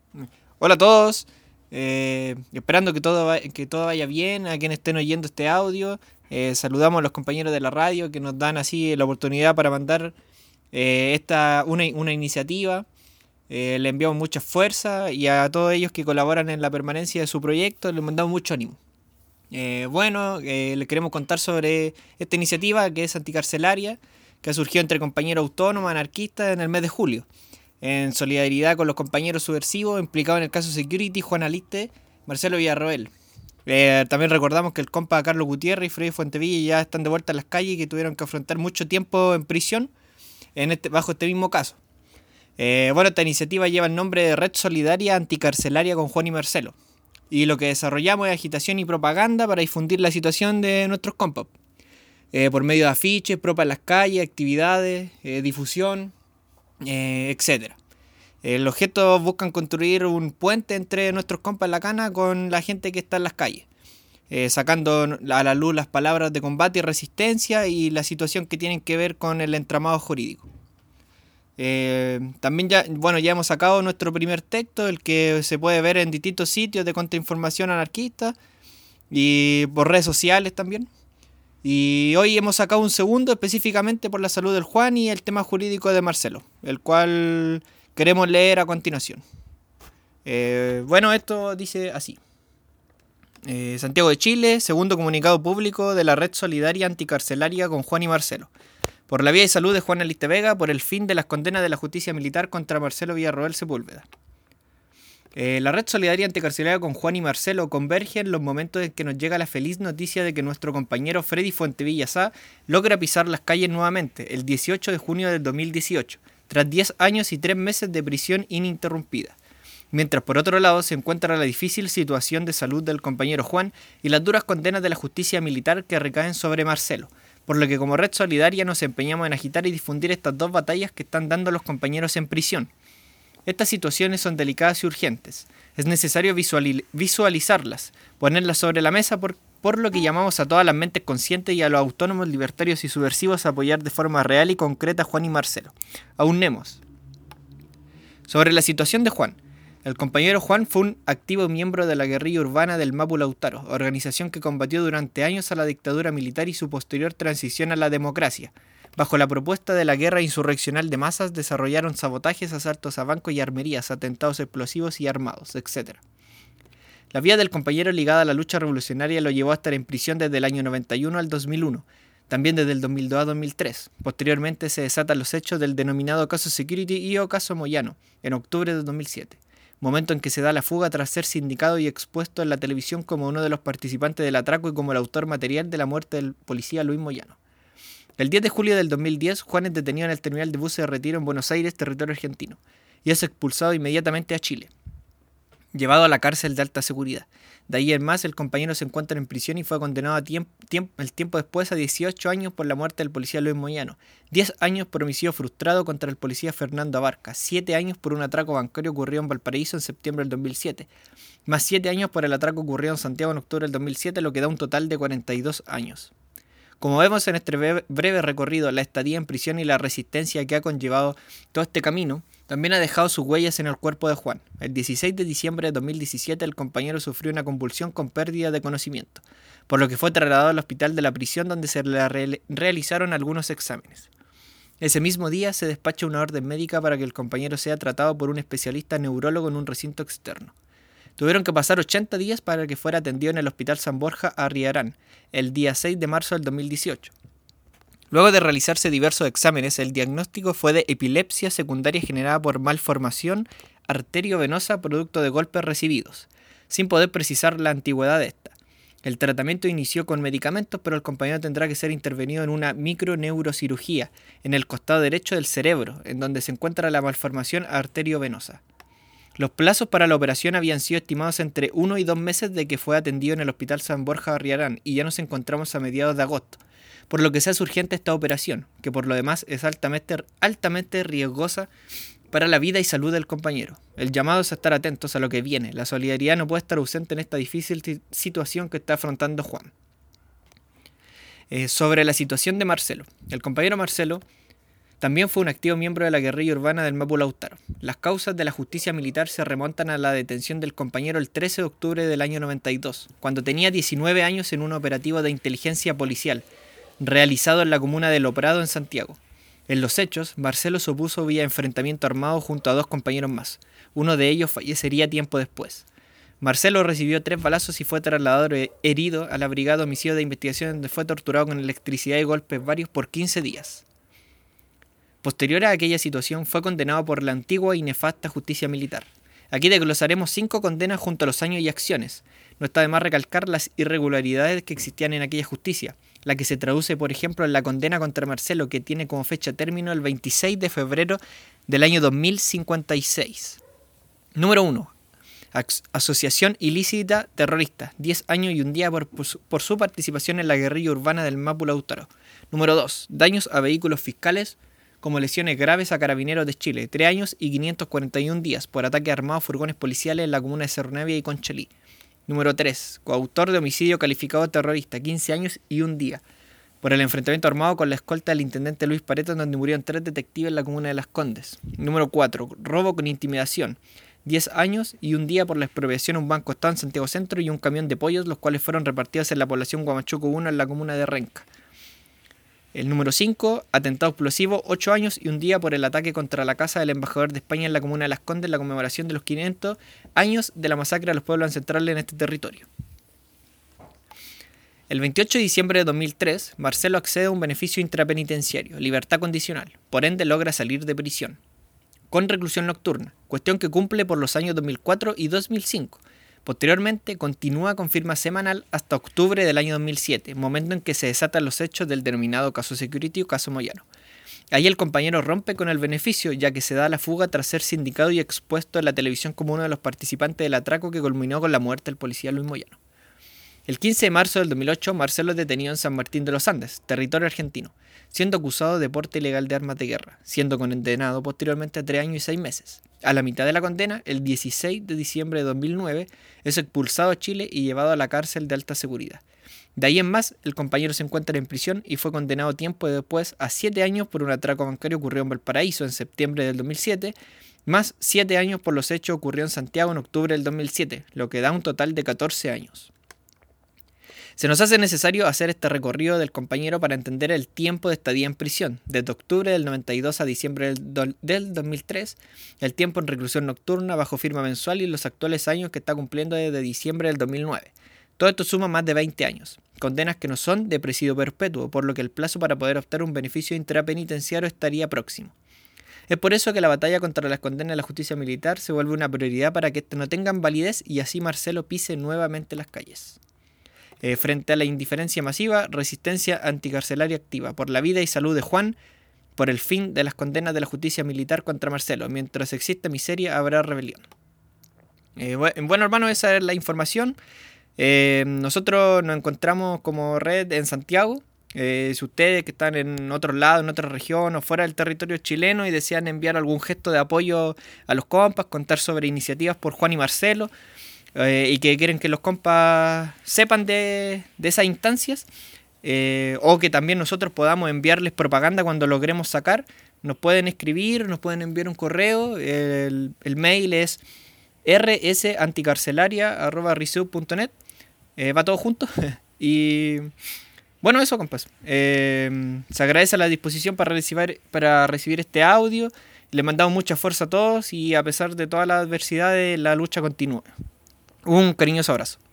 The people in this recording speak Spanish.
Hola a todos, esperando que todo vaya bien, a quienes estén oyendo este audio. Saludamos a los compañeros de la radio que nos dan así la oportunidad para mandar una iniciativa. Le enviamos mucha fuerza y a todos ellos que colaboran en la permanencia de su proyecto les mandamos mucho ánimo. Les queremos contar sobre esta iniciativa que es anticarcelaria, que ha surgido entre compañeros autónomos, anarquistas en el mes de julio en solidaridad con los compañeros subversivos implicados en el caso Security, Juan Aliste, Marcelo Villarroel. También recordamos que el compa Carlos Gutiérrez y Freddy Fuentevilla ya están de vuelta en las calles y que tuvieron que afrontar mucho tiempo en prisión bajo este mismo caso. Esta iniciativa lleva el nombre de Red Solidaria Anticarcelaria con Juan y Marcelo. Y lo que desarrollamos es agitación y propaganda para difundir la situación de nuestros compas. Por medio de afiches, propas en las calles, actividades, difusión, etcétera. Los objetos buscan construir un puente entre nuestros compas en la cana con la gente que está en las calles, sacando a la luz las palabras de combate y resistencia y la situación que tienen que ver con el entramado jurídico. También ya hemos sacado nuestro primer texto, el que se puede ver en distintos sitios de contrainformación anarquista y por redes sociales también. Y hoy hemos sacado un segundo específicamente por la salud del Juan y el tema jurídico de Marcelo, el cual queremos leer a continuación. Esto dice así. Santiago de Chile, segundo comunicado público de la Red Solidaria Anticarcelaria con Juan y Marcelo. Por la vida y salud de Juan Aliste Vega, por el fin de las condenas de la justicia militar contra Marcelo Villarroel Sepúlveda. La Red Solidaria Anticarcelaria con Juan y Marcelo converge en los momentos en que nos llega la feliz noticia de que nuestro compañero Freddy Fuentevilla Sá logra pisar las calles nuevamente el 18 de junio del 2018, tras 10 años y 3 meses de prisión ininterrumpida. Mientras por otro lado se encuentra la difícil situación de salud del compañero Juan y las duras condenas de la justicia militar que recaen sobre Marcelo, por lo que como Red Solidaria nos empeñamos en agitar y difundir estas dos batallas que están dando los compañeros en prisión. Estas situaciones son delicadas y urgentes. Es necesario visualizarlas, ponerlas sobre la mesa por lo que llamamos a todas las mentes conscientes y a los autónomos, libertarios y subversivos a apoyar de forma real y concreta a Juan y Marcelo. Aunemos. Sobre la situación de Juan. El compañero Juan fue un activo miembro de la guerrilla urbana del Mapu Lautaro, organización que combatió durante años a la dictadura militar y su posterior transición a la democracia. Bajo la propuesta de la guerra insurreccional de masas, desarrollaron sabotajes, asaltos a bancos y armerías, atentados explosivos y armados, etc. La vida del compañero ligada a la lucha revolucionaria lo llevó a estar en prisión desde el año 91 al 2001, también desde el 2002 a 2003. Posteriormente se desatan los hechos del denominado caso Security y o caso Moyano, en octubre de 2007, momento en que se da la fuga tras ser sindicado y expuesto en la televisión como uno de los participantes del atraco y como el autor material de la muerte del policía Luis Moyano. El 10 de julio del 2010, Juan es detenido en el terminal de buses de Retiro en Buenos Aires, territorio argentino, y es expulsado inmediatamente a Chile, llevado a la cárcel de alta seguridad. De ahí en más, el compañero se encuentra en prisión y fue condenado el tiempo después a 18 años por la muerte del policía Luis Moyano, 10 años por homicidio frustrado contra el policía Fernando Abarca, 7 años por un atraco bancario ocurrido en Valparaíso en septiembre del 2007, más 7 años por el atraco ocurrido en Santiago en octubre del 2007, lo que da un total de 42 años. Como vemos en este breve recorrido, la estadía en prisión y la resistencia que ha conllevado todo este camino, también ha dejado sus huellas en el cuerpo de Juan. El 16 de diciembre de 2017 el compañero sufrió una convulsión con pérdida de conocimiento, por lo que fue trasladado al hospital de la prisión donde se le realizaron algunos exámenes. Ese mismo día se despacha una orden médica para que el compañero sea tratado por un especialista neurólogo en un recinto externo. Tuvieron que pasar 80 días para que fuera atendido en el Hospital San Borja Arriarán, el día 6 de marzo del 2018. Luego de realizarse diversos exámenes, el diagnóstico fue de epilepsia secundaria generada por malformación arteriovenosa producto de golpes recibidos, sin poder precisar la antigüedad de esta. El tratamiento inició con medicamentos, pero el compañero tendrá que ser intervenido en una microneurocirugía en el costado derecho del cerebro, en donde se encuentra la malformación arteriovenosa. Los plazos para la operación habían sido estimados entre 1 y 2 meses de que fue atendido en el Hospital San Borja Arriarán y ya nos encontramos a mediados de agosto, por lo que se hace urgente esta operación, que por lo demás es altamente riesgosa para la vida y salud del compañero. El llamado es a estar atentos a lo que viene. La solidaridad no puede estar ausente en esta difícil situación que está afrontando Juan. Sobre la situación de Marcelo. El compañero Marcelo También fue un activo miembro de la guerrilla urbana del Mapu Lautaro. Las causas de la justicia militar se remontan a la detención del compañero el 13 de octubre del año 92, cuando tenía 19 años en un operativo de inteligencia policial, realizado en la comuna de Loprado, en Santiago. En los hechos, Marcelo se opuso vía enfrentamiento armado junto a 2 compañeros más. Uno de ellos fallecería tiempo después. Marcelo recibió 3 balazos y fue trasladado herido a la Brigada de Homicidio de Investigación, donde fue torturado con electricidad y golpes varios por 15 días. Posterior a aquella situación, fue condenado por la antigua y nefasta justicia militar. Aquí desglosaremos 5 condenas junto a los años y acciones. No está de más recalcar las irregularidades que existían en aquella justicia, la que se traduce, por ejemplo, en la condena contra Marcelo, que tiene como fecha término el 26 de febrero del año 2056. Número 1. Asociación ilícita terrorista, 10 años y un día por su participación en la guerrilla urbana del Mapu Lautaro. Número 2. Daños a vehículos fiscales, como lesiones graves a carabineros de Chile, 3 años y 541 días por ataque armado a furgones policiales en la comuna de Cerro Navia y Conchalí. Número 3. Coautor de homicidio calificado terrorista, 15 años y un día, por el enfrentamiento armado con la escolta del intendente Luis Pareto, donde murieron 3 detectives en la comuna de Las Condes. Número 4. Robo con intimidación, 10 años y un día por la expropiación a un banco estado en Santiago Centro y un camión de pollos, los cuales fueron repartidos en la población Huamachuco 1 en la comuna de Renca. El número 5, atentado explosivo, 8 años y un día por el ataque contra la casa del embajador de España en la comuna de Las Condes en la conmemoración de los 500 años de la masacre a los pueblos ancestrales en este territorio. El 28 de diciembre de 2003, Marcelo accede a un beneficio intrapenitenciario, libertad condicional, por ende logra salir de prisión, con reclusión nocturna, cuestión que cumple por los años 2004 y 2005. Posteriormente, continúa con firma semanal hasta octubre del año 2007, momento en que se desatan los hechos del denominado caso Security o caso Moyano. Ahí el compañero rompe con el beneficio, ya que se da la fuga tras ser sindicado y expuesto en la televisión como uno de los participantes del atraco que culminó con la muerte del policía Luis Moyano. El 15 de marzo del 2008, Marcelo es detenido en San Martín de los Andes, territorio argentino, siendo acusado de porte ilegal de armas de guerra, siendo condenado posteriormente a 3 años y 6 meses. A la mitad de la condena, el 16 de diciembre de 2009, es expulsado a Chile y llevado a la cárcel de alta seguridad. De ahí en más, el compañero se encuentra en prisión y fue condenado tiempo después a 7 años por un atraco bancario ocurrido en Valparaíso en septiembre del 2007, más 7 años por los hechos ocurridos en Santiago en octubre del 2007, lo que da un total de 14 años. Se nos hace necesario hacer este recorrido del compañero para entender el tiempo de estadía en prisión, desde octubre del 92 a diciembre del 2003, el tiempo en reclusión nocturna bajo firma mensual y los actuales años que está cumpliendo desde diciembre del 2009. Todo esto suma más de 20 años, condenas que no son de presidio perpetuo, por lo que el plazo para poder optar un beneficio intrapenitenciario estaría próximo. Es por eso que la batalla contra las condenas de la justicia militar se vuelve una prioridad para que no tengan validez y así Marcelo pise nuevamente las calles. Frente a la indiferencia masiva, resistencia anticarcelaria activa por la vida y salud de Juan, por el fin de las condenas de la justicia militar contra Marcelo. Mientras exista miseria, habrá rebelión. Bueno, hermano, esa es la información. Nosotros nos encontramos como red en Santiago. Si ustedes que están en otro lado, en otra región o fuera del territorio chileno y desean enviar algún gesto de apoyo a los compas, contar sobre iniciativas por Juan y Marcelo, y que quieren que los compas sepan de esas instancias, o que también nosotros podamos enviarles propaganda cuando logremos sacar, nos pueden escribir, nos pueden enviar un correo. El mail es rsanticarcelaria@riseu.net. Va todo junto. Y bueno, eso, compas. Se agradece la disposición para recibir este audio. Le mandamos mucha fuerza a todos y a pesar de todas las adversidades, la lucha continúa. Un cariñoso abrazo.